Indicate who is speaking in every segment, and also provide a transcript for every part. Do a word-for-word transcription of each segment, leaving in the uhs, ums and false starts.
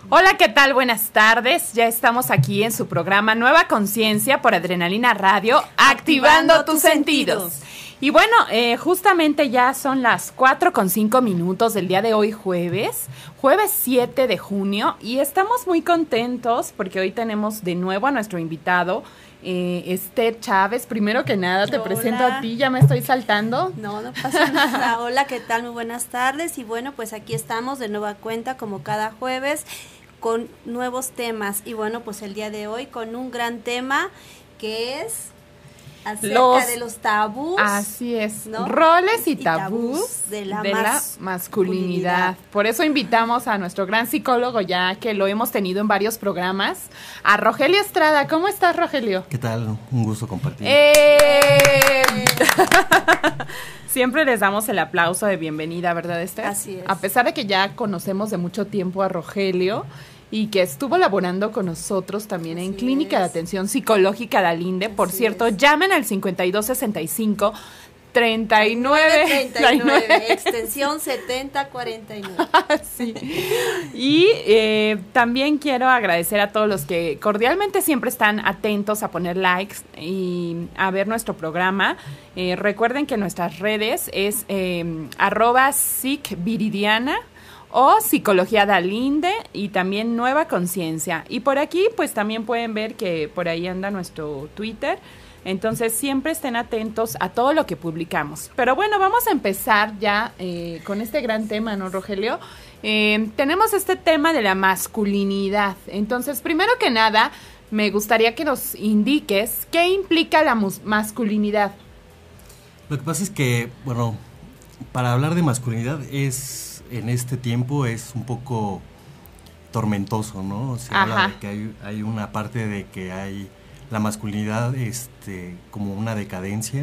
Speaker 1: Hola, ¿qué tal? Buenas tardes. Ya estamos aquí en su programa Nueva Conciencia por Adrenalina Radio, activando, activando tus sentidos. sentidos. Y bueno, eh, justamente ya son las cuatro con cinco minutos del día de hoy, jueves, jueves siete de junio, y estamos muy contentos porque hoy tenemos de nuevo a nuestro invitado, eh, Esther Chávez. Primero que nada, te Hola. presento a ti, ya me estoy saltando.
Speaker 2: No, no pasa nada. Hola, ¿qué tal? Muy buenas tardes. Y bueno, pues aquí estamos de nueva cuenta, como cada jueves, con nuevos temas. Y bueno, pues el día de hoy con un gran tema que es acerca los, de los tabús.
Speaker 1: Así es, ¿no? Roles y, y tabús, tabús
Speaker 2: de, la,
Speaker 1: de
Speaker 2: mas-
Speaker 1: la masculinidad. Por eso invitamos a nuestro gran psicólogo, ya que lo hemos tenido en varios programas, a Rogelio Estrada. ¿Cómo estás, Rogelio?
Speaker 3: ¿Qué tal? Un gusto compartir.
Speaker 1: ¡Eh! Siempre les damos el aplauso de bienvenida, ¿verdad, Esther?
Speaker 2: Así es.
Speaker 1: A pesar de que ya conocemos de mucho tiempo a Rogelio y que estuvo laborando con nosotros también Así en Clínica es. de Atención Psicológica Dalinde. Así Por cierto, es. llamen al cincuenta y dos sesenta y cinco treinta y nueve
Speaker 2: treinta y nueve, extensión setenta cuarenta y nueve.
Speaker 1: Sí. Y eh, también quiero agradecer a todos los que cordialmente siempre están atentos a poner likes y a ver nuestro programa. Eh, recuerden que nuestras redes es eh, arroba psicviridiana o Psicología Dalinde y también Nueva Conciencia. Y por aquí pues también pueden ver que por ahí anda nuestro Twitter. Entonces siempre estén atentos a todo lo que publicamos. Pero bueno, vamos a empezar ya eh, con este gran tema, ¿no, Rogelio? Eh, tenemos este tema de la masculinidad. Entonces, primero que nada, me gustaría que nos indiques qué implica la mus- masculinidad.
Speaker 3: Lo que pasa es que, bueno, para hablar de masculinidad es, en este tiempo, es un poco tormentoso, ¿no? Se
Speaker 1: Ajá.
Speaker 3: habla de que hay, hay una parte de que hay la masculinidad este, como una decadencia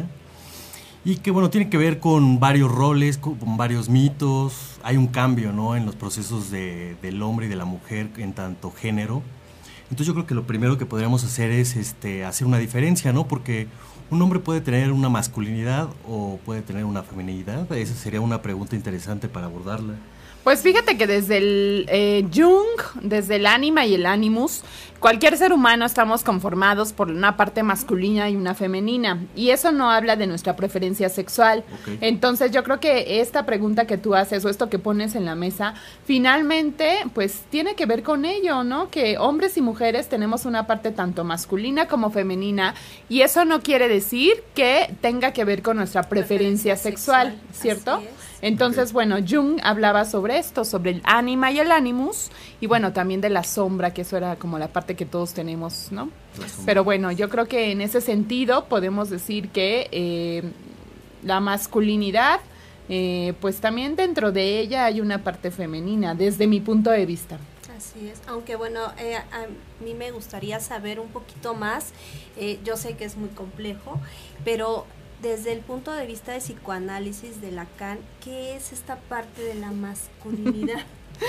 Speaker 3: y que bueno tiene que ver con varios roles, con, con varios mitos. Hay un cambio, ¿no?, en los procesos de, del hombre y de la mujer en tanto género. Entonces yo creo que lo primero que podríamos hacer es este, hacer una diferencia, ¿no?, porque un hombre puede tener una masculinidad o puede tener una feminidad. Esa sería una pregunta interesante para abordarla.
Speaker 1: Pues fíjate que desde el eh, Jung, desde el ánima y el animus, cualquier ser humano estamos conformados por una parte masculina y una femenina, y eso no habla de nuestra preferencia sexual.
Speaker 3: Okay.
Speaker 1: Entonces yo creo que esta pregunta que tú haces o esto que pones en la mesa, finalmente pues tiene que ver con ello, ¿no? Que hombres y mujeres tenemos una parte tanto masculina como femenina, y eso no quiere decir que tenga que ver con nuestra preferencia, preferencia sexual, sexual, ¿cierto? Entonces, bueno, Jung hablaba sobre esto, sobre el ánima y el animus, y bueno, también de la sombra, que eso era como la parte que todos tenemos, ¿no? Pero bueno, yo creo que en ese sentido podemos decir que eh, la masculinidad, eh, pues también dentro de ella hay una parte femenina, desde mi punto de vista.
Speaker 2: Así es, aunque bueno, eh, a mí me gustaría saber un poquito más, eh, yo sé que es muy complejo, pero desde el punto de vista de psicoanálisis de Lacan, ¿qué es esta parte de la masculinidad?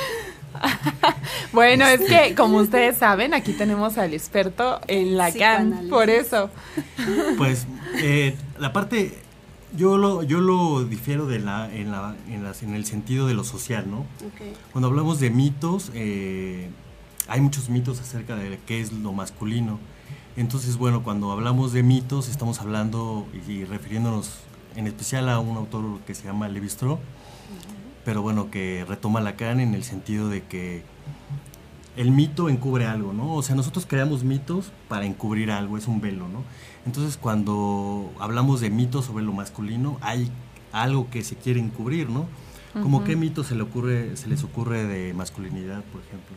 Speaker 1: Bueno, es que como ustedes saben, aquí tenemos al experto en Lacan, por eso.
Speaker 3: Pues eh, la parte, yo lo yo lo difiero de la en la en, las, en el sentido de lo social, ¿no?
Speaker 2: Okay.
Speaker 3: Cuando hablamos de mitos, eh, hay muchos mitos acerca de qué es lo masculino. Entonces, bueno, cuando hablamos de mitos, estamos hablando y refiriéndonos en especial a un autor que se llama Lévi-Strauss, uh-huh. pero bueno, que retoma Lacan en el sentido de que el mito encubre algo, ¿no? O sea, nosotros creamos mitos para encubrir algo, es un velo, ¿no? Entonces, cuando hablamos de mitos sobre lo masculino, hay algo que se quiere encubrir, ¿no? ¿Cómo uh-huh. qué mito se le ocurre, se les ocurre de masculinidad, por ejemplo?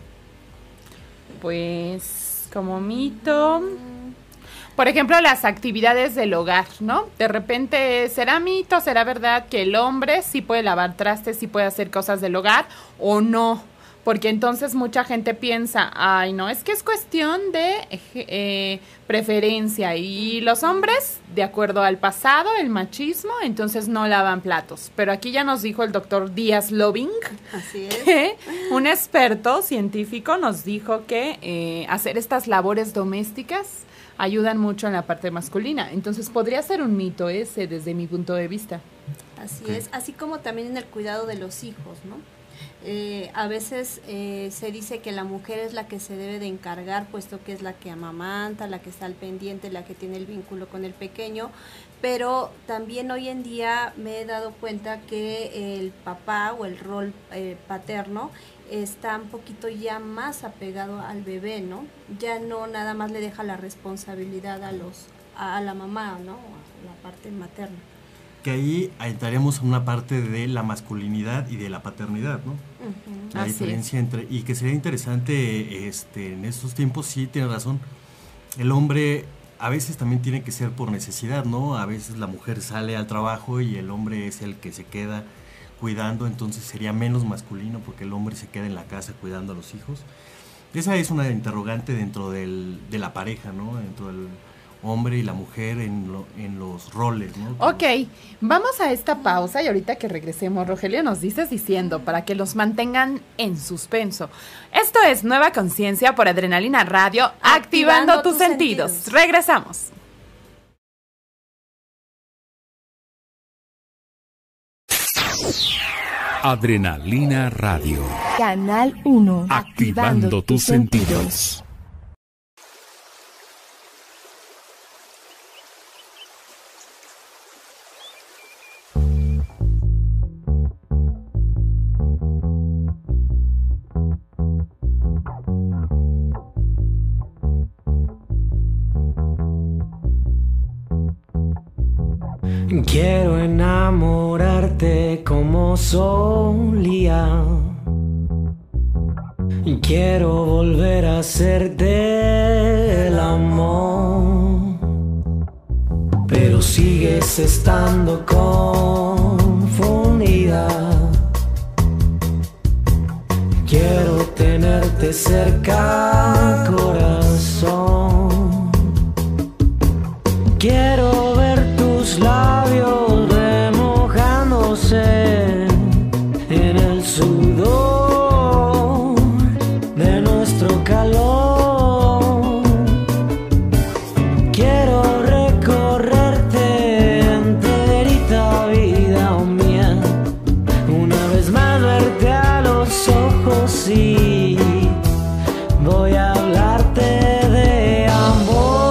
Speaker 1: Pues como mito, por ejemplo, las actividades del hogar, ¿no? De repente, ¿será mito, será verdad que el hombre sí puede lavar trastes, sí puede hacer cosas del hogar o no? Porque entonces mucha gente piensa, ay, no, es que es cuestión de eh, preferencia, y los hombres, de acuerdo al pasado, el machismo, entonces no lavan platos. Pero aquí ya nos dijo el doctor Díaz Loving,
Speaker 2: Así es.
Speaker 1: que un experto científico nos dijo que eh, hacer estas labores domésticas ayudan mucho en la parte masculina. Entonces podría ser un mito ese desde mi punto de vista.
Speaker 2: Así es, así como también en el cuidado de los hijos, ¿no? Eh, a veces eh, se dice que la mujer es la que se debe de encargar, puesto que es la que amamanta, la que está al pendiente, la que tiene el vínculo con el pequeño, pero también hoy en día me he dado cuenta que el papá o el rol eh, paterno está un poquito ya más apegado al bebé, ¿no? Ya no nada más le deja la responsabilidad a los a, a la mamá, ¿no? A la parte materna.
Speaker 3: Que ahí entraríamos en una parte de la masculinidad y de la paternidad, ¿no?
Speaker 2: Uh-huh.
Speaker 3: La
Speaker 1: Así
Speaker 3: diferencia es. entre, y que sería interesante este, en estos tiempos, sí, tiene razón, el hombre a veces también tiene que ser por necesidad, ¿no? A veces la mujer sale al trabajo y el hombre es el que se queda cuidando, entonces sería menos masculino porque el hombre se queda en la casa cuidando a los hijos. Esa es una interrogante dentro del, de la pareja, ¿no? Dentro del hombre y la mujer en, lo, en los roles, ¿no?
Speaker 1: Ok, vamos a esta pausa y ahorita que regresemos, Rogelio, nos dices diciendo para que los mantengan en suspenso. Esto es Nueva Conciencia por Adrenalina Radio, activando, activando tus, tus sentidos. sentidos. Regresamos.
Speaker 4: Adrenalina Radio.
Speaker 5: Canal uno.
Speaker 4: Activando, activando tus sentidos. sentidos.
Speaker 6: Quiero enamorarte como solía. Quiero volver a hacerte el amor. Pero sigues estando confundida. Quiero tenerte cerca, corazón. Quiero ver tus labios remojándose en el sudor de nuestro calor. Quiero recorrerte enterita, vida mía, una vez más verte a los ojos y voy a hablarte de amor.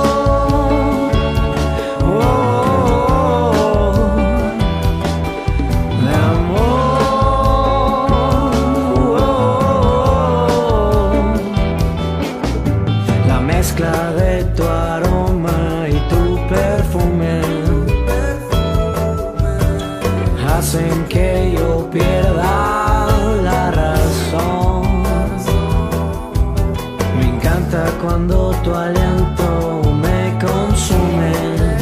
Speaker 6: De tu aroma y tu perfume hacen que yo pierda la razón. Me encanta cuando tu aliento me consume.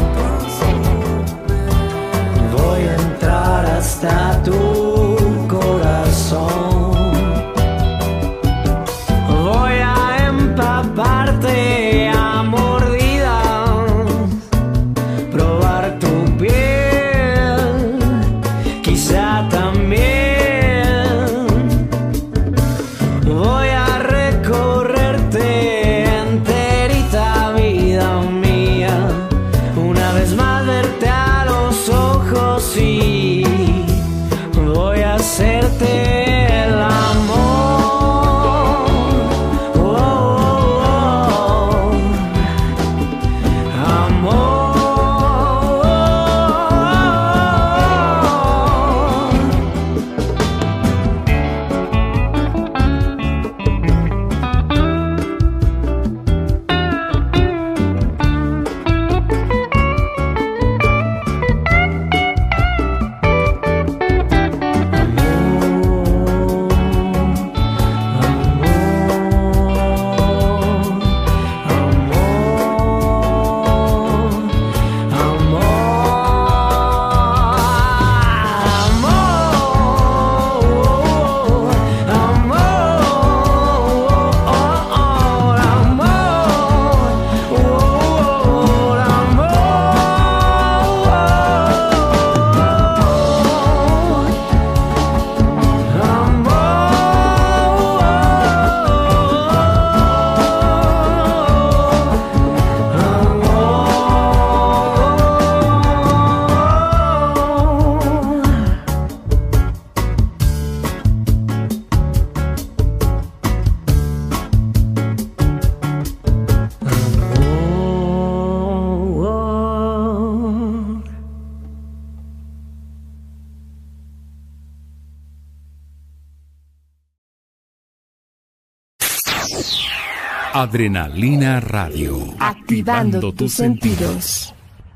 Speaker 6: Voy a entrar hasta tu corazón. Voy a empaparte a mordidas, probar tu piel, quizá también. Voy a recorrerte enterita, vida mía, una vez más verte a los ojos y voy a hacerte el amor. Oh, oh, oh.
Speaker 4: Adrenalina Radio. Activando tus sentidos.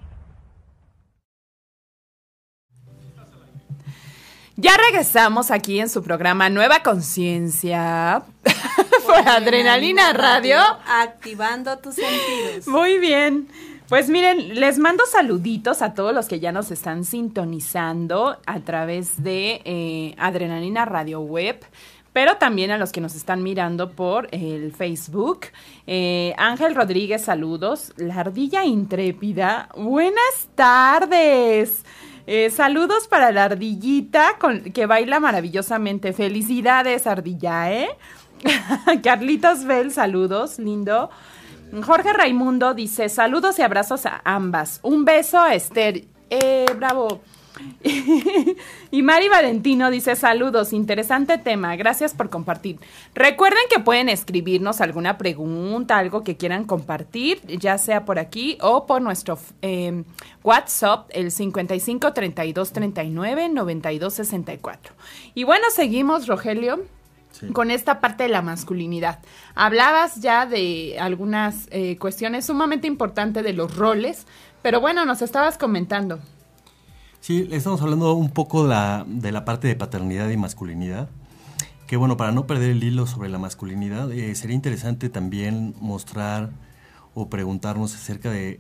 Speaker 1: Ya regresamos aquí en su programa Nueva Conciencia por Adrenalina Radio.
Speaker 2: Activando tus sentidos.
Speaker 1: Muy bien. Pues miren, les mando saluditos a todos los que ya nos están sintonizando a través de eh, Adrenalina Radio Web, pero también a los que nos están mirando por el Facebook. Eh, Ángel Rodríguez, saludos. La Ardilla Intrépida, buenas tardes. Eh, saludos para la ardillita con, que baila maravillosamente. Felicidades, ardilla, ¿eh? Carlitos Bell, saludos, lindo. Jorge Raimundo dice, saludos y abrazos a ambas. Un beso a Esther. Eh, bravo. Y Mari Valentino dice, saludos, interesante tema, gracias por compartir. Recuerden que pueden escribirnos alguna pregunta, algo que quieran compartir, ya sea por aquí o por nuestro eh, WhatsApp, el cincuenta y cinco, treinta y dos, treinta y nueve, noventa y dos, sesenta y cuatro. Y bueno, seguimos, Rogelio. Sí. Con esta parte de la masculinidad. Hablabas ya de algunas eh, cuestiones sumamente importantes de los roles, pero bueno, nos estabas comentando.
Speaker 3: Sí, estamos hablando un poco la, de la parte de paternidad y masculinidad, que bueno, para no perder el hilo sobre la masculinidad, eh, sería interesante también mostrar o preguntarnos acerca de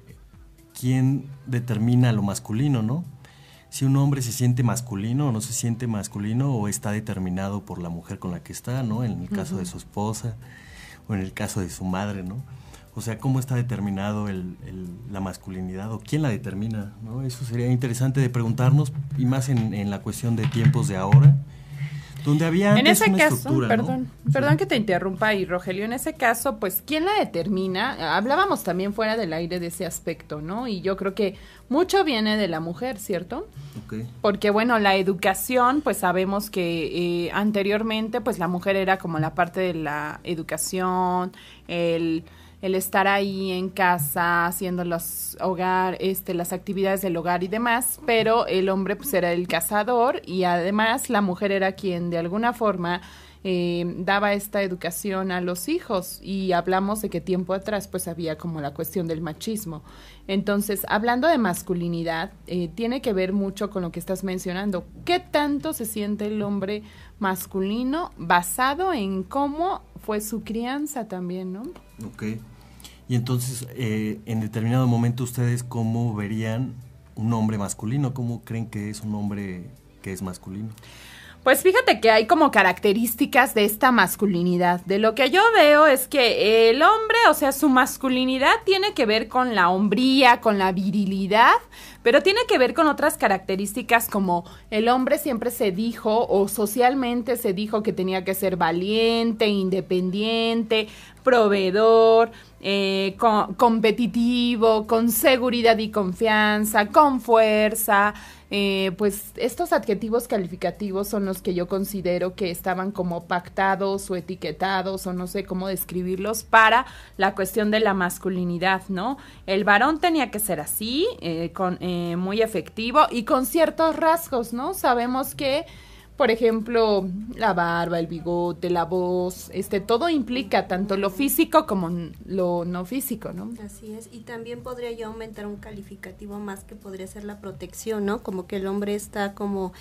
Speaker 3: quién determina lo masculino, ¿no? Si un hombre se siente masculino o no se siente masculino o está determinado por la mujer con la que está, ¿no? En el caso uh-huh. de su esposa o en el caso de su madre, ¿no? O sea, ¿cómo está determinado el, el, la masculinidad o quién la determina, ¿no? Eso sería interesante de preguntarnos y más en, en la cuestión de tiempos de ahora, donde había antes
Speaker 1: en ese
Speaker 3: una
Speaker 1: caso,
Speaker 3: estructura,
Speaker 1: perdón,
Speaker 3: ¿no?
Speaker 1: perdón
Speaker 3: Sí.
Speaker 1: que te interrumpa ahí, Rogelio, en ese caso, pues, ¿quién la determina? Hablábamos también fuera del aire de ese aspecto, ¿no? Y yo creo que mucho viene de la mujer, ¿cierto?
Speaker 3: Okay.
Speaker 1: Porque, bueno, la educación, pues sabemos que eh, anteriormente, pues la mujer era como la parte de la educación, el... el estar ahí en casa haciendo los hogar, este, las actividades del hogar y demás, pero el hombre pues era el cazador y además la mujer era quien de alguna forma eh, daba esta educación a los hijos y hablamos de que tiempo atrás pues había como la cuestión del machismo. Entonces, hablando de masculinidad, eh, tiene que ver mucho con lo que estás mencionando. ¿Qué tanto se siente el hombre masculino basado en cómo fue su crianza también, ¿no?
Speaker 3: Ok. Y entonces, eh, en determinado momento, ¿ustedes cómo verían un hombre masculino? ¿Cómo creen que es un hombre que es masculino?
Speaker 1: Pues fíjate que hay como características de esta masculinidad. De lo que yo veo es que el hombre, o sea, su masculinidad tiene que ver con la hombría, con la virilidad, pero tiene que ver con otras características como el hombre siempre se dijo o socialmente se dijo que tenía que ser valiente, independiente, proveedor, eh, co- competitivo, con seguridad y confianza, con fuerza. Eh, pues estos adjetivos calificativos son los que yo considero que estaban como pactados o etiquetados o no sé cómo describirlos para la cuestión de la masculinidad, ¿no? El varón tenía que ser así, eh, con, eh, muy efectivo y con ciertos rasgos, ¿no? Sabemos que, por ejemplo, la barba, el bigote, la voz, este, todo implica tanto lo físico como lo no físico, ¿no?
Speaker 2: Así es, y también podría yo aumentar un calificativo más que podría ser la protección, ¿no? Como que el hombre está como,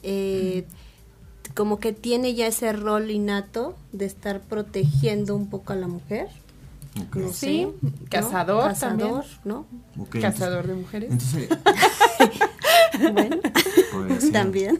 Speaker 2: eh, mm. como que tiene ya ese rol innato de estar protegiendo un poco a la mujer.
Speaker 3: Okay.
Speaker 2: No
Speaker 1: Sí,
Speaker 2: sé,
Speaker 1: cazador,
Speaker 2: ¿no? Cazador,
Speaker 1: también.
Speaker 2: ¿no?
Speaker 3: Okay,
Speaker 1: Cazador
Speaker 3: entonces,
Speaker 1: de mujeres.
Speaker 3: Entonces,
Speaker 2: Bueno,
Speaker 3: pues,
Speaker 2: también.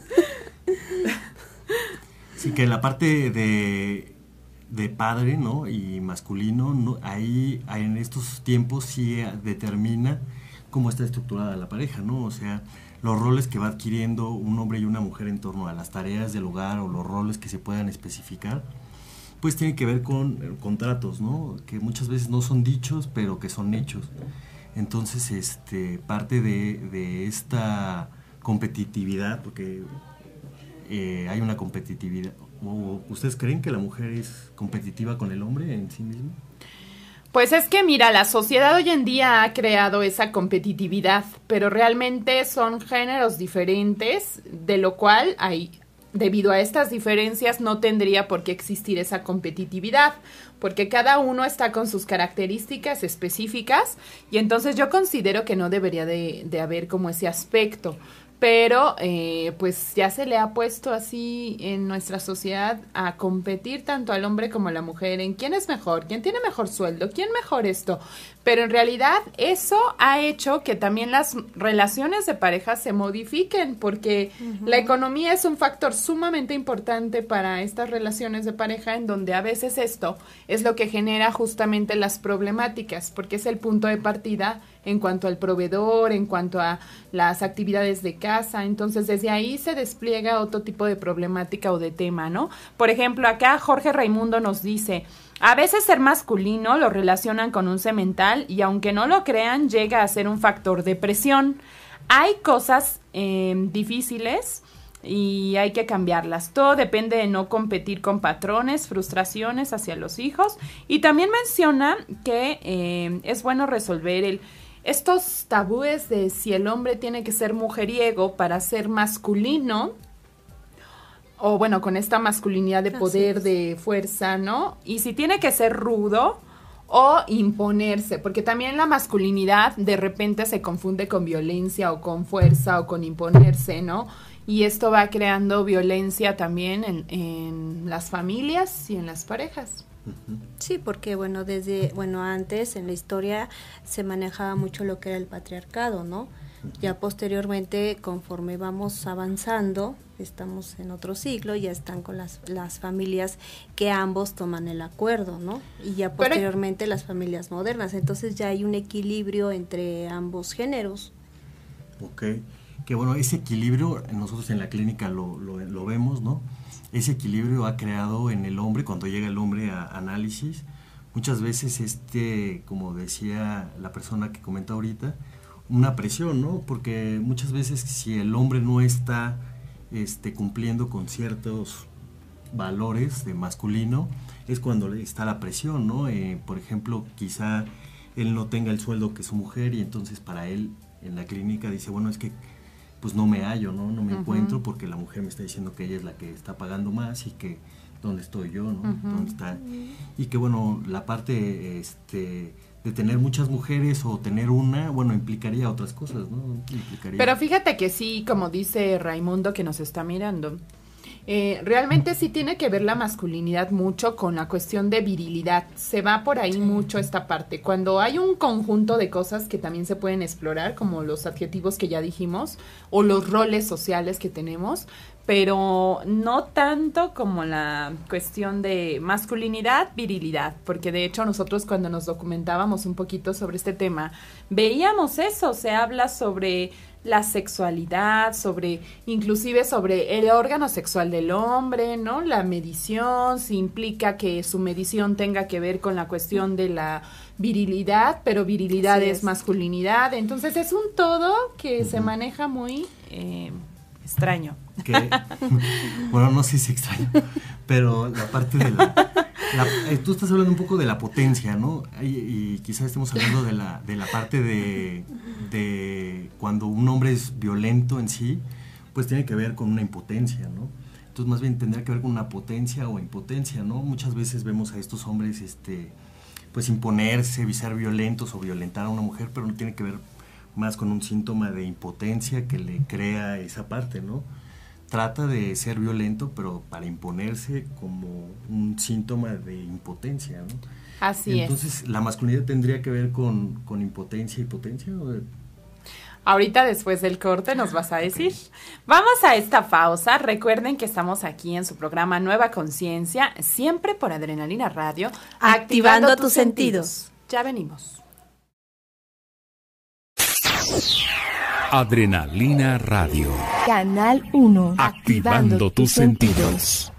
Speaker 3: Sí, que la parte de, de padre, ¿no? Y masculino, ¿no? Ahí, ahí en estos tiempos sí determina cómo está estructurada la pareja, ¿no? O sea, los roles que va adquiriendo un hombre y una mujer en torno a las tareas del hogar o los roles que se puedan especificar, pues tiene que ver con eh, contratos, ¿no? Que muchas veces no son dichos, pero que son hechos. Entonces, este, parte de, de esta competitividad, porque eh, hay una competitividad. ¿O ustedes creen que la mujer es competitiva con el hombre en sí mismo?
Speaker 1: Pues es que mira, la sociedad hoy en día ha creado esa competitividad, pero realmente son géneros diferentes, de lo cual hay debido a estas diferencias no tendría por qué existir esa competitividad, porque cada uno está con sus características específicas y entonces yo considero que no debería de, de haber como ese aspecto. Pero eh, pues ya se le ha puesto así en nuestra sociedad a competir tanto al hombre como a la mujer en quién es mejor, quién tiene mejor sueldo, quién mejor esto. Pero en realidad eso ha hecho que también las relaciones de pareja se modifiquen porque uh-huh. la economía es un factor sumamente importante para estas relaciones de pareja en donde a veces esto es lo que genera justamente las problemáticas porque es el punto de partida en cuanto al proveedor, en cuanto a las actividades de casa, entonces desde ahí se despliega otro tipo de problemática o de tema, ¿no? Por ejemplo, acá Jorge Raimundo nos dice, a veces ser masculino lo relacionan con un semental y aunque no lo crean, llega a ser un factor de presión. Hay cosas eh, difíciles y hay que cambiarlas. Todo depende de no competir con patrones, frustraciones hacia los hijos y también menciona que eh, es bueno resolver el estos tabúes de si el hombre tiene que ser mujeriego para ser masculino, o bueno, con esta masculinidad de poder, de fuerza, ¿no? Y si tiene que ser rudo o imponerse, porque también la masculinidad de repente se confunde con violencia o con fuerza o con imponerse, ¿no? Y esto va creando violencia también en, en las familias y en las parejas.
Speaker 2: Sí, porque bueno, desde, bueno, antes en la historia se manejaba mucho lo que era el patriarcado, ¿no? Ya posteriormente, conforme vamos avanzando, estamos en otro siglo, ya están con las, las familias que ambos toman el acuerdo, ¿no? Y ya posteriormente Pero, las familias modernas, entonces ya hay un equilibrio entre ambos géneros.
Speaker 3: Ok, que bueno, ese equilibrio nosotros en la clínica lo, lo, lo vemos, ¿no? Ese equilibrio ha creado en el hombre, cuando llega el hombre a análisis, muchas veces este, como decía la persona que comenta ahorita, una presión, ¿no? Porque muchas veces si el hombre no está este, cumpliendo con ciertos valores de masculino, es cuando está la presión, ¿no? Eh, por ejemplo, quizá él no tenga el sueldo que su mujer y entonces para él en la clínica dice, bueno, es que pues no me hallo, ¿no? No me uh-huh. encuentro porque la mujer me está diciendo que ella es la que está pagando más y que ¿dónde estoy yo, no? Uh-huh. ¿Dónde está? Y que bueno, la parte este de tener muchas mujeres o tener una, bueno, implicaría otras cosas, ¿no? Implicaría...
Speaker 1: Pero fíjate que sí, como dice Raimundo que nos está mirando, eh, realmente sí tiene que ver la masculinidad mucho con la cuestión de virilidad. Se va por ahí mucho esta parte. Cuando hay un conjunto de cosas que también se pueden explorar, como los adjetivos que ya dijimos, o los roles sociales que tenemos, pero no tanto como la cuestión de masculinidad, virilidad, porque de hecho nosotros cuando nos documentábamos un poquito sobre este tema, veíamos eso, se habla sobre la sexualidad, sobre, inclusive sobre el órgano sexual del hombre, ¿no? La medición, si implica que su medición tenga que ver con la cuestión de la virilidad, pero virilidad es. es masculinidad, entonces es un todo que uh-huh. se maneja muy eh, extraño.
Speaker 3: Que, bueno, no sé si extraño, pero la parte de la, la eh, tú estás hablando un poco de la potencia, ¿no? Y, y quizás estemos hablando de la, de la parte de, de cuando un hombre es violento en sí, pues tiene que ver con una impotencia, ¿no? Entonces más bien tendría que ver con una potencia o impotencia, ¿no? Muchas veces vemos a estos hombres, este, pues imponerse, ser violentos o violentar a una mujer, pero no tiene que ver más con un síntoma de impotencia que le crea esa parte, ¿no? Trata de ser violento, pero para imponerse como un síntoma de impotencia, ¿no?
Speaker 1: Así
Speaker 3: Entonces, es. ¿La masculinidad tendría que ver con, con impotencia y potencia? ¿O de...
Speaker 1: Ahorita después del corte nos vas a decir. Okay. Vamos a esta pausa. Recuerden que estamos aquí en su programa Nueva Conciencia, siempre por Adrenalina Radio,
Speaker 2: activando, activando tus sentidos. sentidos.
Speaker 1: Ya venimos.
Speaker 4: Adrenalina Radio.
Speaker 5: Canal uno.
Speaker 4: Activando, activando tus sentidos. sentidos.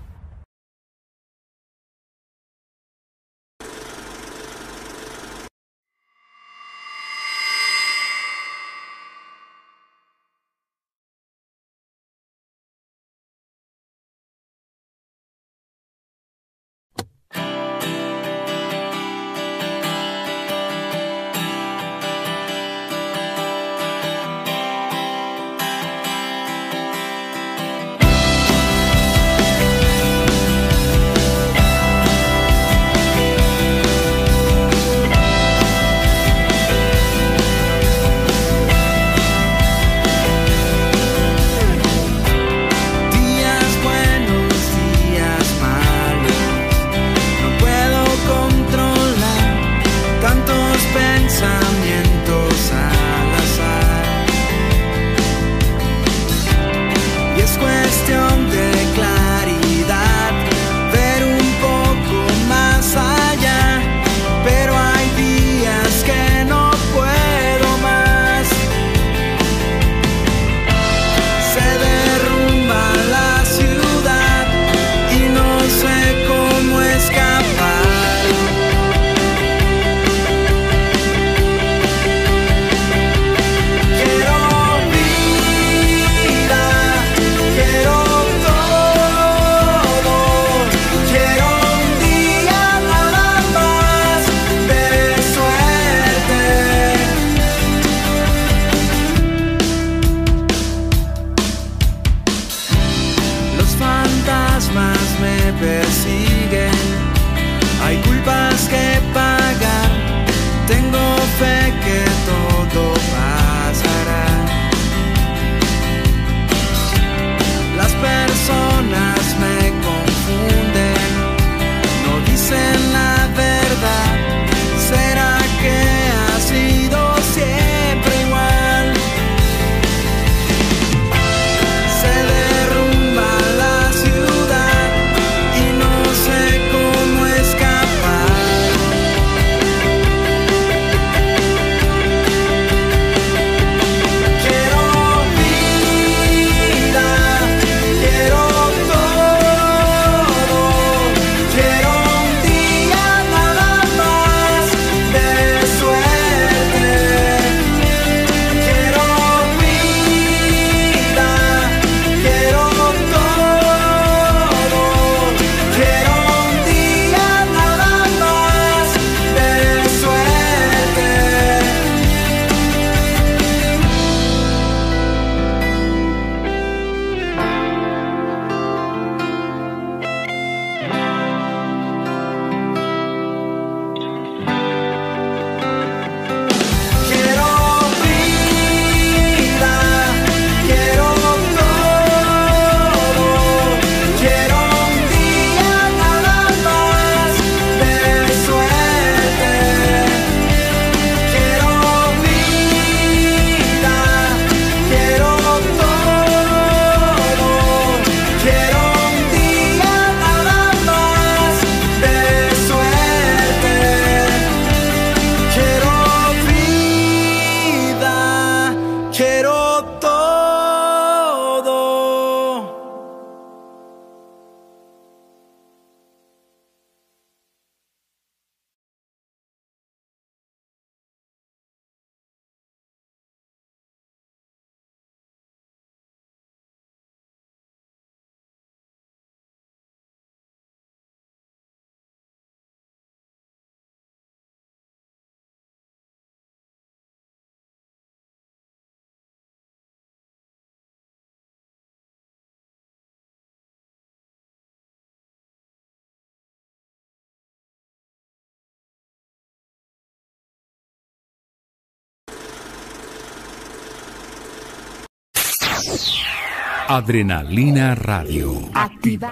Speaker 4: Adrenalina Radio. Activa.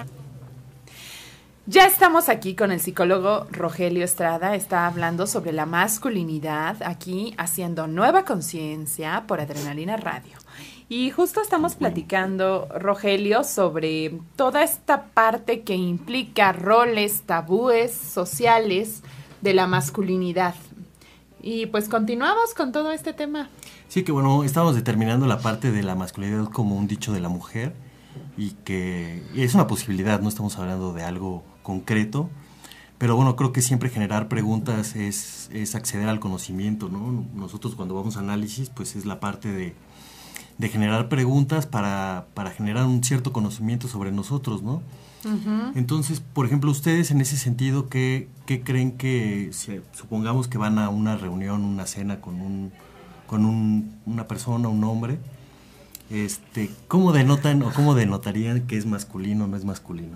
Speaker 1: Ya estamos aquí con el psicólogo Rogelio Estrada, está hablando sobre la masculinidad, aquí haciendo Nueva Conciencia por Adrenalina Radio. Y justo estamos platicando, Rogelio, sobre toda esta parte que implica roles, tabúes sociales de la masculinidad. Y pues continuamos con todo este tema.
Speaker 3: Sí, que bueno, estábamos determinando la parte de la masculinidad como un dicho de la mujer y que es una posibilidad, no estamos hablando de algo concreto, pero bueno, creo que siempre generar preguntas es, es acceder al conocimiento, ¿no? Nosotros cuando vamos a análisis, pues es la parte de, de generar preguntas para, para generar un cierto conocimiento sobre nosotros, ¿no? Uh-huh. Entonces, por ejemplo, ustedes en ese sentido, ¿qué, qué creen que, si, supongamos que van a una reunión, una cena con un con un, una persona, un hombre, este, ¿cómo denotan o cómo denotarían que es masculino o no es masculino?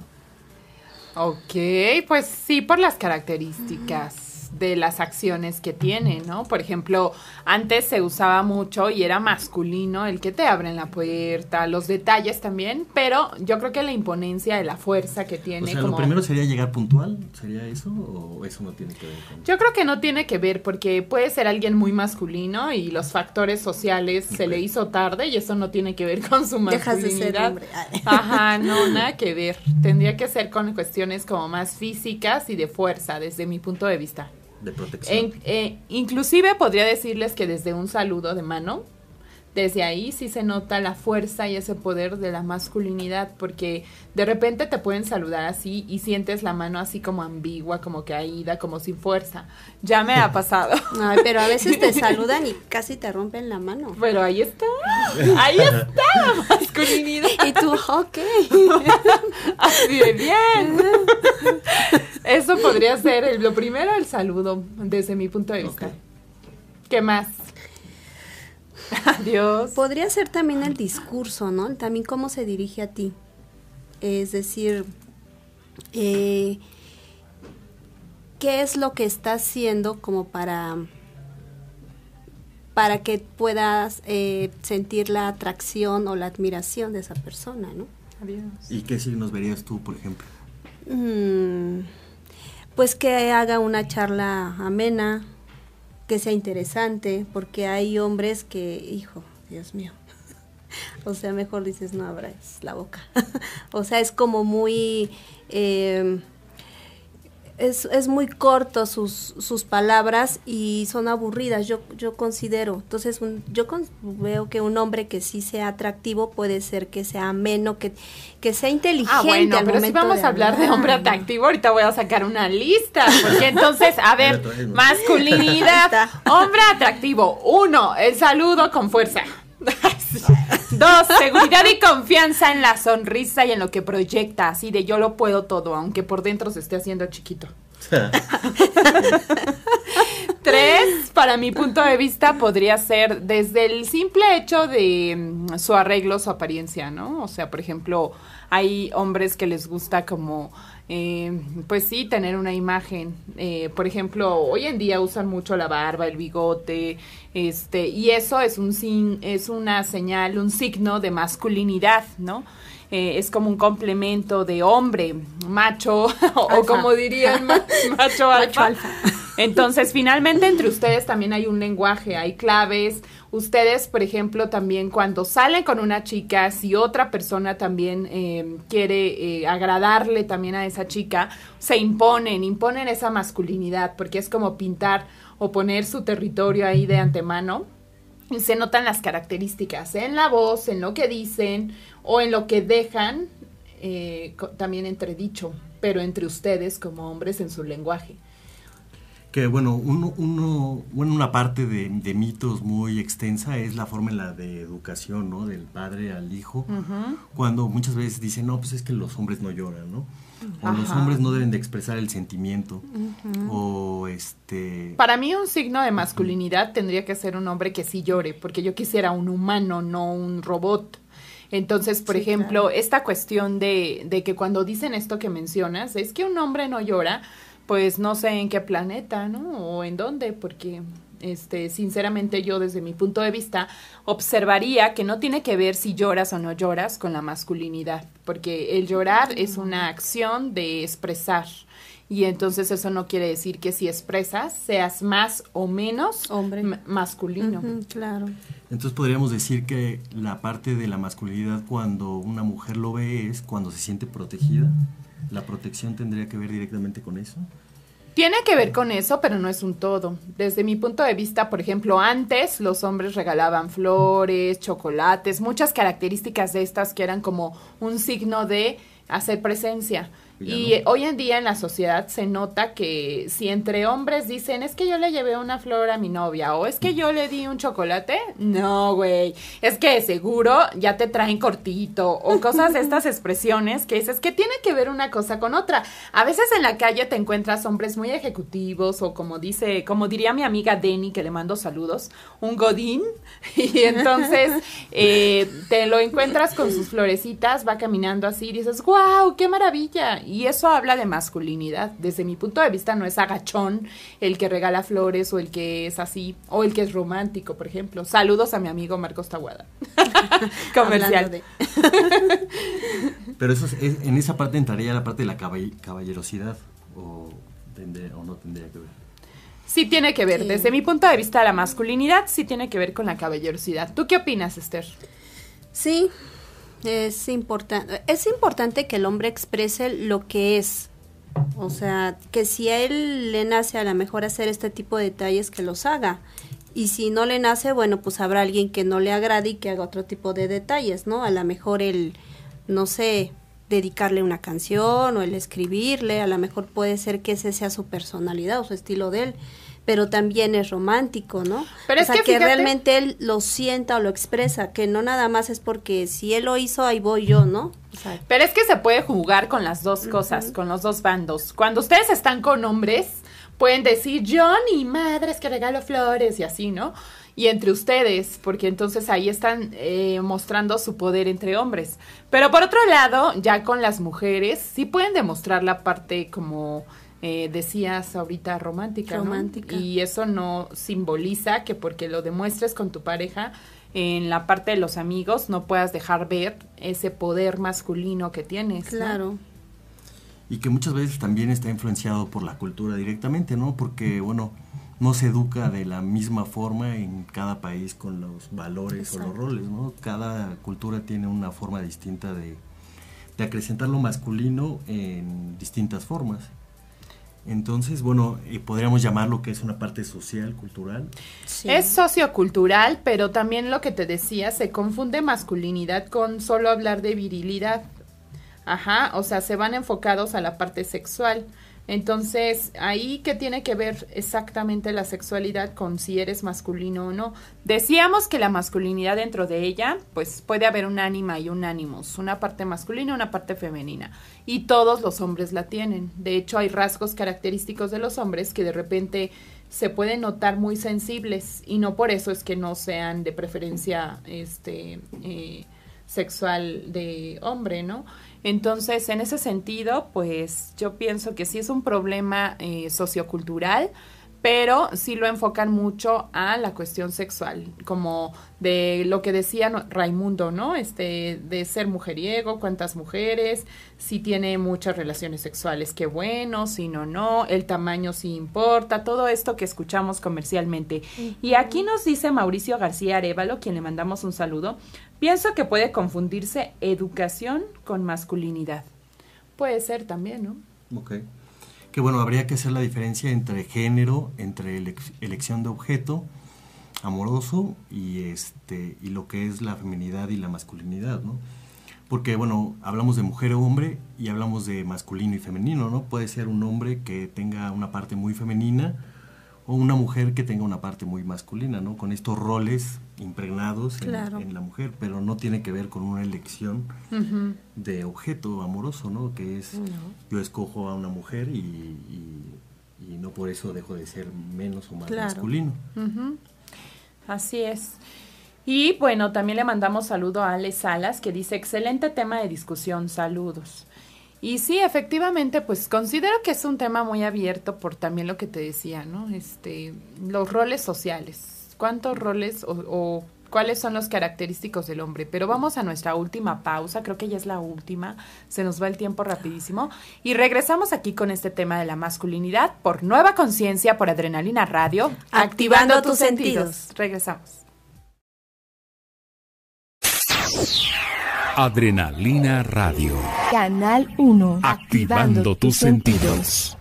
Speaker 1: Ok, pues sí, por las características de las acciones que tiene, ¿no? Por ejemplo, antes se usaba mucho y era masculino el que te abren la puerta, los detalles también, pero yo creo que la imponencia de la fuerza que tiene.
Speaker 3: O sea,
Speaker 1: como...
Speaker 3: ¿lo primero sería llegar puntual? ¿Sería eso o eso no tiene que ver con...?
Speaker 1: Yo creo que no tiene que ver porque puede ser alguien muy masculino y los factores sociales okay. se le hizo tarde y eso no tiene que ver con su masculinidad.
Speaker 2: Dejas de ser hombre.
Speaker 1: Ajá, no, nada que ver. Tendría que ser con cuestiones como más físicas y de fuerza, desde mi punto de vista.
Speaker 3: De protección.
Speaker 1: En, eh, inclusive podría decirles que desde un saludo de mano, desde ahí sí se nota la fuerza y ese poder de la masculinidad, porque de repente te pueden saludar así y sientes la mano así como ambigua, como caída, como sin fuerza. Ya me ha pasado.
Speaker 2: Ay, pero a veces te saludan y casi te rompen la mano.
Speaker 1: Pero ahí está, ahí está la masculinidad.
Speaker 2: Y tú, ok.
Speaker 1: Así de bien. Eso podría ser el, lo primero, el saludo, desde mi punto de vista. Okay. ¿Qué más? Adiós.
Speaker 2: Podría ser también el discurso, ¿no? También cómo se dirige a ti. Es decir, eh, ¿qué es lo que está haciendo como para, para que puedas eh, sentir la atracción o la admiración de esa persona, ¿no?
Speaker 1: Adiós.
Speaker 3: ¿Y qué signos verías tú, por ejemplo?
Speaker 2: Mm, pues que haga una charla amena, que sea interesante, porque hay hombres que, hijo, Dios mío, o sea, mejor dices, no abras la boca. O sea, es como muy, eh, es, es muy corto sus, sus palabras y son aburridas, yo, yo considero. Entonces, un, yo con, veo que un hombre que sí sea atractivo puede ser que sea ameno, que, que sea inteligente.
Speaker 1: Ah, bueno,
Speaker 2: al
Speaker 1: pero si vamos
Speaker 2: de
Speaker 1: a hablar de hombre atractivo, ahorita voy a sacar una lista, porque entonces, a ver, masculinidad, hombre atractivo. Uno, el saludo con fuerza. Dos, seguridad y confianza en la sonrisa y en lo que proyecta, así de yo lo puedo todo, aunque por dentro se esté haciendo chiquito. Tres, para mi punto de vista, podría ser desde el simple hecho de mm, su arreglo, su apariencia, ¿no? O sea, por ejemplo, hay hombres que les gusta como, eh, pues sí, tener una imagen. Eh, por ejemplo, hoy en día usan mucho la barba, el bigote, este, y eso es un sin, es una señal, un signo de masculinidad, ¿no? Eh, es como un complemento de hombre, macho, o, o como dirían, ma- macho alfa. Macho alfa. Entonces, finalmente, entre ustedes también hay un lenguaje, hay claves. Ustedes, por ejemplo, también cuando salen con una chica, si otra persona también eh, quiere eh, agradarle también a esa chica, se imponen, imponen esa masculinidad, porque es como pintar o poner su territorio ahí de antemano. Y se notan las características en la voz, en lo que dicen o en lo que dejan, eh, co- también entredicho, pero entre ustedes como hombres en su lenguaje.
Speaker 3: Que bueno, uno, uno, bueno, una parte de, de mitos muy extensa es la forma en la de educación, ¿no? Del padre al hijo, uh-huh. Cuando muchas veces dicen, no, pues es que los hombres no lloran, ¿no? O Ajá. los hombres no deben de expresar el sentimiento, uh-huh. o este...
Speaker 1: Para mí un signo de masculinidad uh-huh. tendría que ser un hombre que sí llore, porque yo quisiera un humano, no un robot. Entonces, por sí, ejemplo, claro. esta cuestión de, de que cuando dicen esto que mencionas, es que un hombre no llora, pues no sé en qué planeta, ¿no? O en dónde, porque este, sinceramente yo desde mi punto de vista observaría que no tiene que ver si lloras o no lloras con la masculinidad, porque el llorar es una acción de expresar. Y entonces eso no quiere decir que si expresas seas más o menos
Speaker 2: hombre
Speaker 1: m- masculino.
Speaker 2: Uh-huh, claro.
Speaker 3: Entonces podríamos decir que la parte de la masculinidad cuando una mujer lo ve es cuando se siente protegida. ¿La protección tendría que ver directamente con eso?
Speaker 1: Tiene que ver con eso, pero no es un todo. Desde mi punto de vista, por ejemplo, antes los hombres regalaban flores, chocolates, muchas características de estas que eran como un signo de hacer presencia. Y
Speaker 3: no.
Speaker 1: hoy en día en la sociedad se nota que si entre hombres dicen, es que yo le llevé una flor a mi novia, o es que yo le di un chocolate, no, güey, es que seguro ya te traen cortito, o cosas de estas expresiones que dices que tiene que ver una cosa con otra. A veces en la calle te encuentras hombres muy ejecutivos, o como dice, como diría mi amiga Denny, que le mando saludos, un godín, y entonces eh, te lo encuentras con sus florecitas, va caminando así, y dices, wow, qué maravilla. Y eso habla de masculinidad. Desde mi punto de vista no es agachón el que regala flores o el que es así, o el que es romántico, por ejemplo. Saludos a mi amigo Marcos Tahuada. Comercial.
Speaker 2: De...
Speaker 3: Pero eso es, es, en esa parte entraría la parte de la caball- caballerosidad o, tendría, o no tendría que ver.
Speaker 1: Sí tiene que ver.
Speaker 2: Sí.
Speaker 1: Desde mi punto de vista la masculinidad sí tiene que ver con la caballerosidad. ¿Tú qué opinas, Esther?
Speaker 2: Sí, es importante, es importante que el hombre exprese lo que es, o sea, que si a él le nace a lo mejor hacer este tipo de detalles, que los haga, y si no le nace, bueno, pues habrá alguien que no le agrade y que haga otro tipo de detalles, ¿no? A lo mejor el, no sé, dedicarle una canción o el escribirle, a lo mejor puede ser que ese sea su personalidad o su estilo de él, pero también es romántico, ¿no?
Speaker 1: Pero
Speaker 2: o
Speaker 1: es
Speaker 2: sea,
Speaker 1: que,
Speaker 2: que
Speaker 1: fíjate,
Speaker 2: realmente él lo sienta o lo expresa, que no nada más es porque si él lo hizo, ahí voy yo, ¿no? O sea,
Speaker 1: pero es que se puede jugar con las dos cosas, uh-huh. con los dos bandos. Cuando ustedes están con hombres, pueden decir, yo ni madres que regalo flores y así, ¿no? Y entre ustedes, porque entonces ahí están eh, mostrando su poder entre hombres. Pero por otro lado, ya con las mujeres, sí pueden demostrar la parte como... Eh, decías ahorita romántica,
Speaker 2: romántica,
Speaker 1: ¿no? Y eso no simboliza que porque lo demuestres con tu pareja en la parte de los amigos no puedas dejar ver ese poder masculino que tienes.
Speaker 2: Claro.
Speaker 1: ¿no?
Speaker 3: Y que muchas veces también está influenciado por la cultura directamente, ¿no? Porque, bueno, no se educa de la misma forma en cada país con los valores Exacto. o los roles, ¿no? Cada cultura tiene una forma distinta de, de acrecentar lo masculino en distintas formas. Entonces, bueno, eh, podríamos llamarlo que es una parte social, cultural.
Speaker 1: Sí. Es sociocultural, pero también lo que te decía, se confunde masculinidad con solo hablar de virilidad. Ajá, o sea, se van enfocados a la parte sexual. Entonces, ahí que tiene que ver exactamente la sexualidad con si eres masculino o no. Decíamos que la masculinidad dentro de ella, pues puede haber un ánima y un ánimos, una parte masculina y una parte femenina. Y todos los hombres la tienen. De hecho, hay rasgos característicos de los hombres que de repente se pueden notar muy sensibles y no por eso es que no sean de preferencia este eh, sexual de hombre, ¿no? Entonces, en ese sentido, pues yo pienso que sí es un problema eh, sociocultural, pero sí lo enfocan mucho a la cuestión sexual, como de lo que decía Raimundo, ¿no? Este, de ser mujeriego, cuántas mujeres, si tiene muchas relaciones sexuales, qué bueno, si no, no, el tamaño sí importa, todo esto que escuchamos comercialmente. Uh-huh. Y aquí nos dice Mauricio García Arévalo, quien le mandamos un saludo, pienso que puede confundirse educación con masculinidad. Puede ser también, ¿no?
Speaker 3: Ok. Que bueno, habría que hacer la diferencia entre género, entre elec- elección de objeto amoroso y este y lo que es la feminidad y la masculinidad, ¿no? Porque bueno, hablamos de mujer o hombre y hablamos de masculino y femenino, ¿no? Puede ser un hombre que tenga una parte muy femenina o una mujer que tenga una parte muy masculina, ¿no? Con estos roles impregnados en,
Speaker 2: claro.
Speaker 3: en la mujer, pero no tiene que ver con una elección uh-huh. de objeto amoroso, ¿no? Que es, uh-huh. yo escojo a una mujer y, y, y no por eso dejo de ser menos o más claro. masculino.
Speaker 1: Uh-huh. Así es. Y bueno, también le mandamos saludo a Ale Salas, que dice, excelente tema de discusión, saludos. Y sí, efectivamente, pues considero que es un tema muy abierto por también lo que te decía, ¿no? Este, los roles sociales. ¿Cuántos roles o, o cuáles son los característicos del hombre? Pero vamos a nuestra última pausa, creo que ya es la última, se nos va el tiempo rapidísimo. Y regresamos aquí con este tema de la masculinidad por Nueva Conciencia, por Adrenalina Radio,
Speaker 2: activando, activando tus sentidos.
Speaker 1: sentidos. Regresamos.
Speaker 4: Adrenalina Radio.
Speaker 5: Canal uno.
Speaker 4: Activando tus sentidos.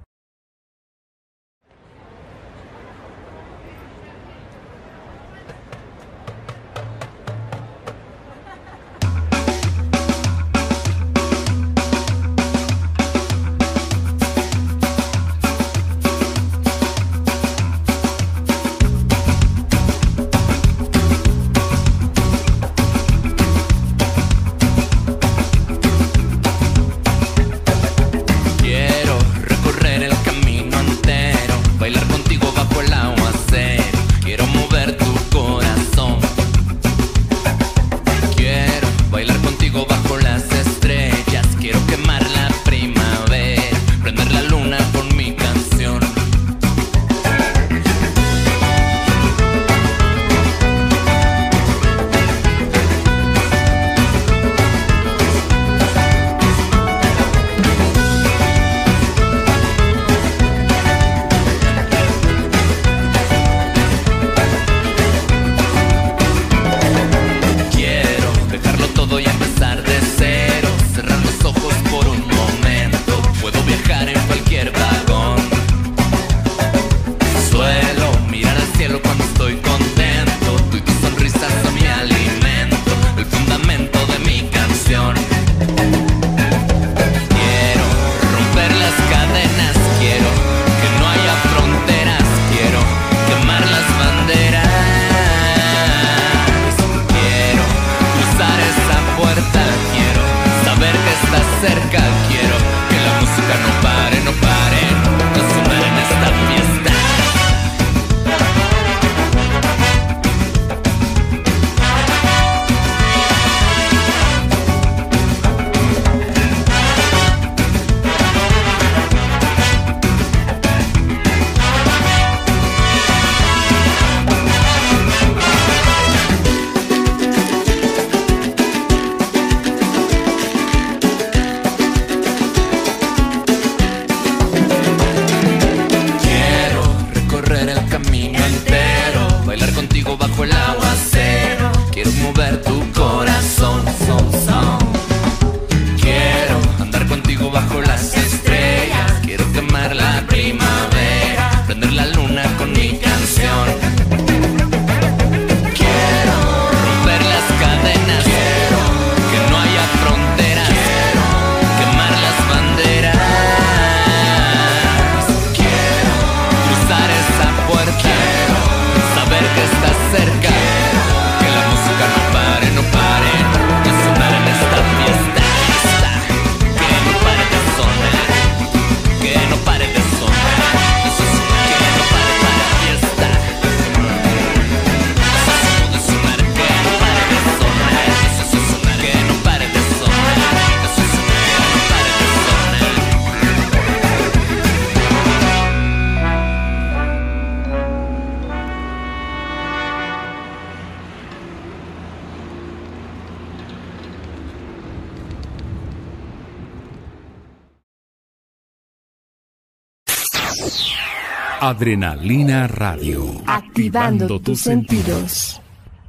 Speaker 4: Adrenalina Radio.
Speaker 5: Activando tus sentidos.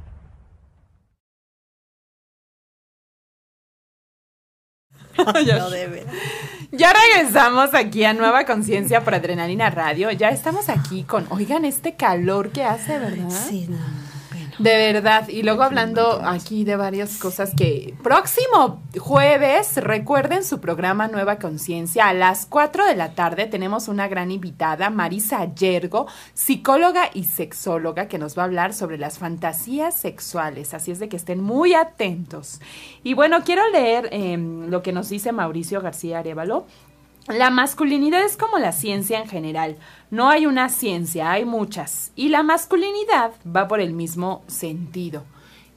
Speaker 2: No debe.
Speaker 1: Ya regresamos aquí a Nueva Conciencia por Adrenalina Radio. Ya estamos aquí con, oigan, este calor que hace, ¿verdad?
Speaker 2: Sí, no, bueno.
Speaker 1: De verdad. Y luego hablando aquí de varias cosas que... Próximo jueves, recuerden su programa Nueva Conciencia. A las cuatro de la tarde tenemos una gran invitada, Marisa Yergo, psicóloga y sexóloga, que nos va a hablar sobre las fantasías sexuales. Así es de que estén muy atentos. Y bueno, quiero leer eh, lo que nos dice Mauricio García Arévalo. La masculinidad es como la ciencia en general. No hay una ciencia, hay muchas. Y la masculinidad va por el mismo sentido.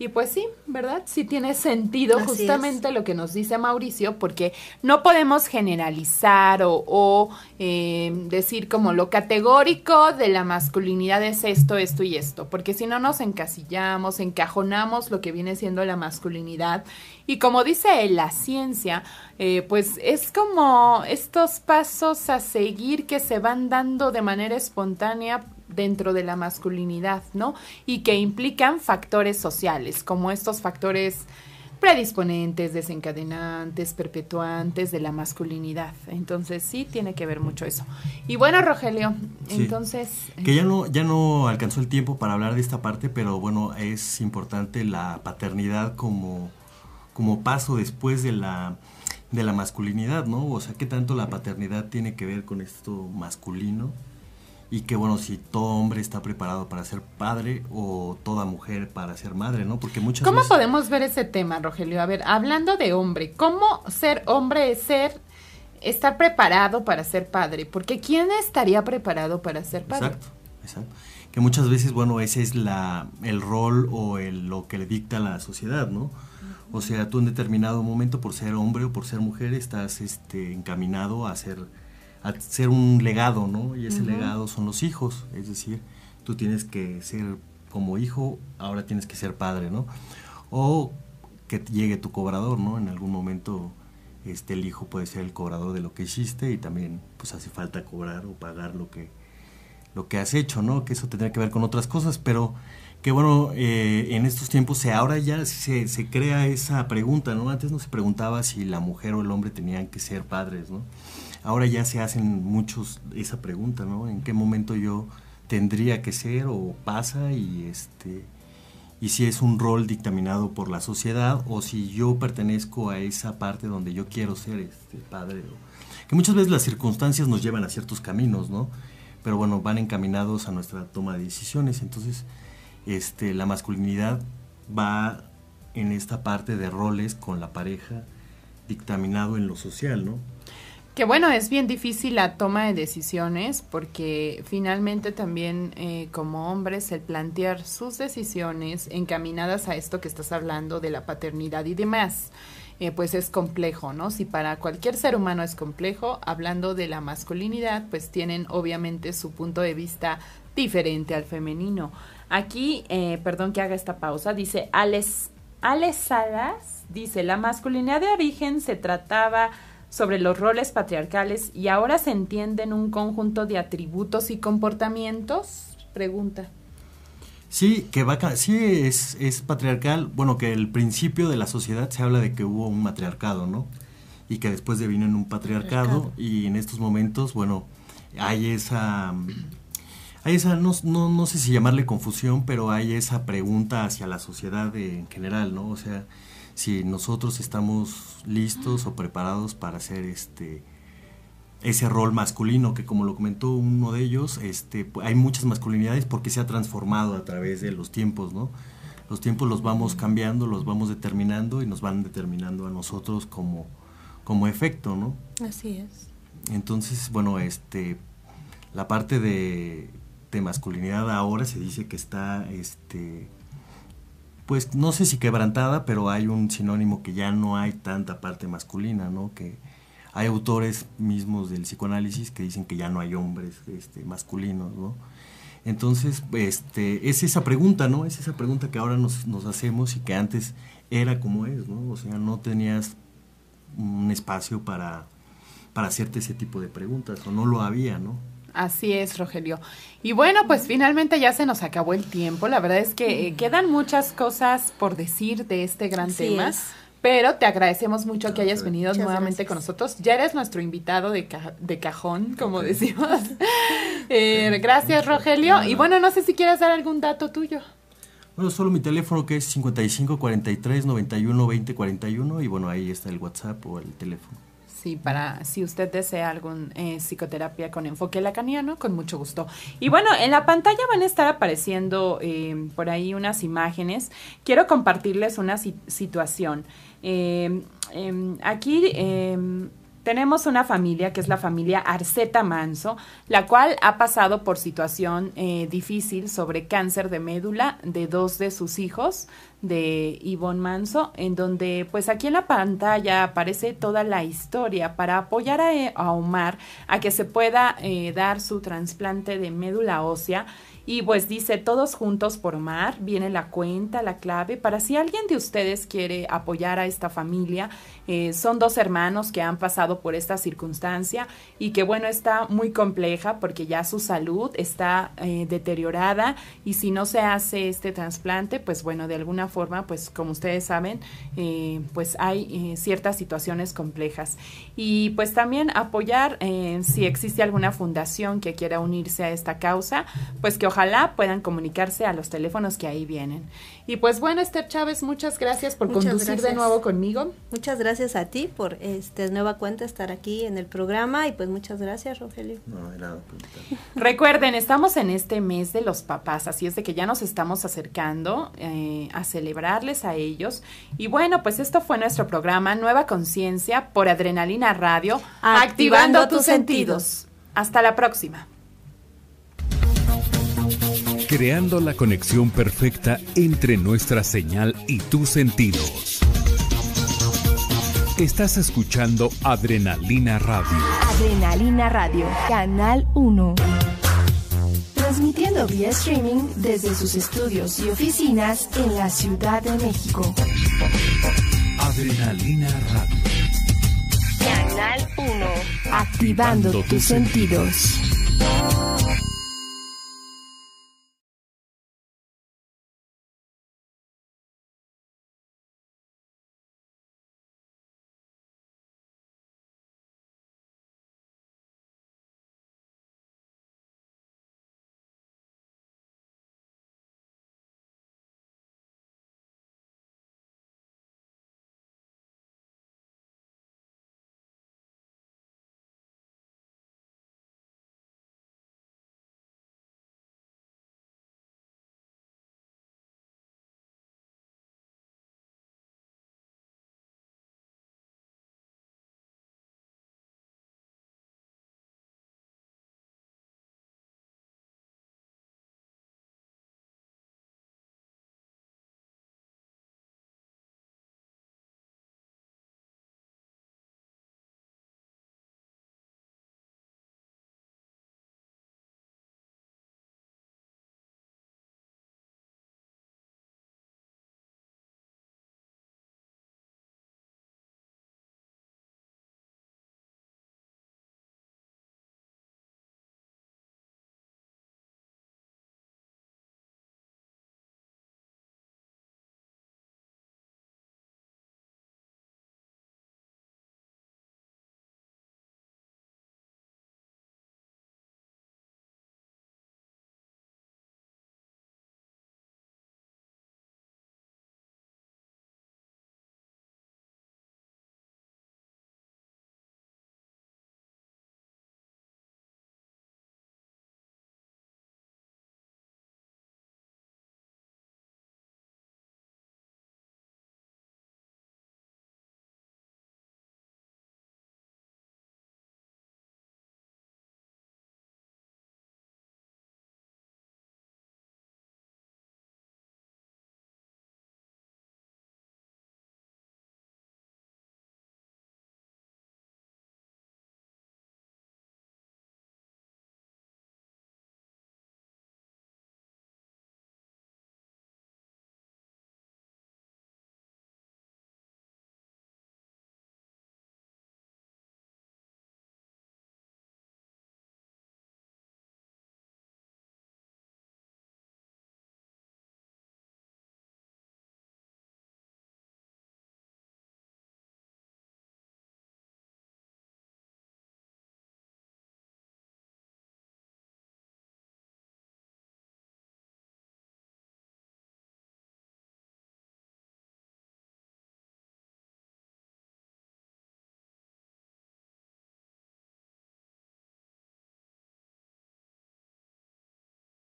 Speaker 1: Y pues sí, ¿verdad? Sí tiene sentido
Speaker 2: Así
Speaker 1: justamente
Speaker 2: es.
Speaker 1: lo que nos dice Mauricio, porque no podemos generalizar o, o eh, decir como lo categórico de la masculinidad es esto, esto y esto, porque si no nos encasillamos, encajonamos lo que viene siendo la masculinidad. Y como dice la ciencia, eh, pues es como estos pasos a seguir que se van dando de manera espontánea dentro de la masculinidad, ¿no? Y que implican factores sociales, como estos factores predisponentes, desencadenantes, perpetuantes de la masculinidad. Entonces sí tiene que ver mucho eso. Y bueno, Rogelio,
Speaker 3: Sí.
Speaker 1: entonces...
Speaker 3: Que ya no, ya no alcanzó el tiempo para hablar de esta parte, pero bueno, es importante la paternidad como, como paso después de la, de la masculinidad, ¿no? O sea, ¿qué tanto la paternidad tiene que ver con esto masculino? Y que bueno, si todo hombre está preparado para ser padre o toda mujer para ser madre, ¿no? Porque muchas
Speaker 1: ¿Cómo
Speaker 3: veces...
Speaker 1: podemos ver ese tema, Rogelio? A ver, hablando de hombre, ¿cómo ser hombre es ser, estar preparado para ser padre? Porque ¿quién estaría preparado para ser padre?
Speaker 3: Exacto, exacto. Que muchas veces, bueno, ese es la, el rol o el, lo que le dicta la sociedad, ¿no? O sea, tú en determinado momento, por ser hombre o por ser mujer, estás este, encaminado a ser... a ser un legado, ¿no? Y ese uh-huh. legado son los hijos, es decir, tú tienes que ser como hijo, ahora tienes que ser padre, ¿no? O que llegue tu cobrador, ¿no? En algún momento este, el hijo puede ser el cobrador de lo que hiciste y también pues hace falta cobrar o pagar lo que, lo que has hecho, ¿no? Que eso tendría que ver con otras cosas, pero que bueno, eh, en estos tiempos se, ahora ya se, se crea esa pregunta, ¿no? Antes no se preguntaba si la mujer o el hombre tenían que ser padres, ¿no? Ahora ya se hacen muchos esa pregunta, ¿no? ¿En qué momento yo tendría que ser o pasa y este y si es un rol dictaminado por la sociedad o si yo pertenezco a esa parte donde yo quiero ser este padre? O, que muchas veces las circunstancias nos llevan a ciertos caminos, ¿no? Pero bueno, van encaminados a nuestra toma de decisiones. Entonces, este la masculinidad va en esta parte de roles con la pareja dictaminado en lo social, ¿no?
Speaker 1: Que bueno, es bien difícil la toma de decisiones porque finalmente también eh, como hombres el plantear sus decisiones encaminadas a esto que estás hablando de la paternidad y demás, eh, pues es complejo, ¿no? Si para cualquier ser humano es complejo, hablando de la masculinidad, pues tienen obviamente su punto de vista diferente al femenino. Aquí, eh, perdón que haga esta pausa, dice Alex, Alex Salas, dice, la masculinidad de origen se trataba sobre los roles patriarcales y ahora se entienden un conjunto de atributos y comportamientos, pregunta.
Speaker 3: Sí, que va, sí es, es patriarcal, bueno, que el principio de la sociedad se habla de que hubo un matriarcado, ¿no? Y que después devino en un patriarcado, patriarcado. Y en estos momentos, bueno, hay esa, hay esa, no, no, no sé si llamarle confusión, pero hay esa pregunta hacia la sociedad de, en general, ¿no? O sea, si nosotros estamos listos o preparados para hacer este ese rol masculino, que como lo comentó uno de ellos, este hay muchas masculinidades porque se ha transformado a través de los tiempos, ¿no? Los tiempos los vamos cambiando, los vamos determinando y nos van determinando a nosotros como, como efecto, ¿no?
Speaker 2: Así es.
Speaker 3: Entonces, bueno, este la parte de, de masculinidad ahora se dice que está este pues no sé si quebrantada, pero hay un sinónimo que ya no hay tanta parte masculina, ¿no? Que hay autores mismos del psicoanálisis que dicen que ya no hay hombres este, masculinos, ¿no? Entonces, este, es esa pregunta, ¿no? Es esa pregunta que ahora nos, nos hacemos y que antes era como es, ¿no? O sea, no tenías un espacio para, para hacerte ese tipo de preguntas, o no lo había, ¿no?
Speaker 1: Así es, Rogelio. Y bueno, pues finalmente ya se nos acabó el tiempo. La verdad es que eh, quedan muchas cosas por decir de este gran
Speaker 2: Así
Speaker 1: tema.
Speaker 2: Es.
Speaker 1: Pero te agradecemos mucho que hayas venido
Speaker 2: Muchas
Speaker 1: nuevamente
Speaker 2: gracias.
Speaker 1: con nosotros. Ya eres nuestro invitado de, ca- de cajón, como okay. decimos. eh, gracias, Rogelio. Nada. Y bueno, no sé si quieres dar algún dato tuyo.
Speaker 3: Bueno, solo mi teléfono que es cincuenta y cinco cuarenta y tres noventa y uno veinte cuarenta y uno y bueno, ahí está el WhatsApp o el teléfono.
Speaker 1: Sí, para si usted desea algún eh, psicoterapia con enfoque lacaniano, con mucho gusto. Y bueno, en la pantalla van a estar apareciendo eh, por ahí unas imágenes. Quiero compartirles una si- situación. Eh, eh, aquí eh, tenemos una familia que es la familia Arceta Manso, la cual ha pasado por situación eh, difícil sobre cáncer de médula de dos de sus hijos, de Ivonne Manso, en donde pues aquí en la pantalla aparece toda la historia para apoyar a, a Omar a que se pueda eh, dar su trasplante de médula ósea. Y pues dice, todos juntos por Omar, viene la cuenta, la clave, para si alguien de ustedes quiere apoyar a esta familia. Eh, son dos hermanos que han pasado por esta circunstancia y que bueno, está muy compleja porque ya su salud está eh, deteriorada, y si no se hace este trasplante, pues bueno, de alguna forma, pues como ustedes saben, eh, pues hay eh, ciertas situaciones complejas. Y pues también apoyar, eh, si existe alguna fundación que quiera unirse a esta causa, pues que ojalá puedan comunicarse a los teléfonos que ahí vienen. Y pues bueno, Esther Chávez, muchas gracias por muchas conducir gracias. de nuevo conmigo.
Speaker 2: Muchas gracias a ti por este nueva cuenta estar aquí en el programa, y pues muchas gracias, Rogelio.
Speaker 3: No, de nada.
Speaker 1: Recuerden, estamos en este mes de los papás, así es de que ya nos estamos acercando eh, a celebrarles a ellos. Y bueno, pues esto fue nuestro programa Nueva Conciencia por Adrenalina Radio, activando, activando tus sentidos. sentidos. Hasta la próxima.
Speaker 7: Creando la conexión perfecta entre nuestra señal y tus sentidos. Estás escuchando Adrenalina Radio.
Speaker 5: Adrenalina Radio, Canal uno. Transmitiendo vía streaming desde sus estudios y oficinas en la Ciudad de México.
Speaker 7: Adrenalina Radio.
Speaker 5: Canal uno. Activando, Activando tus sentidos. sentidos.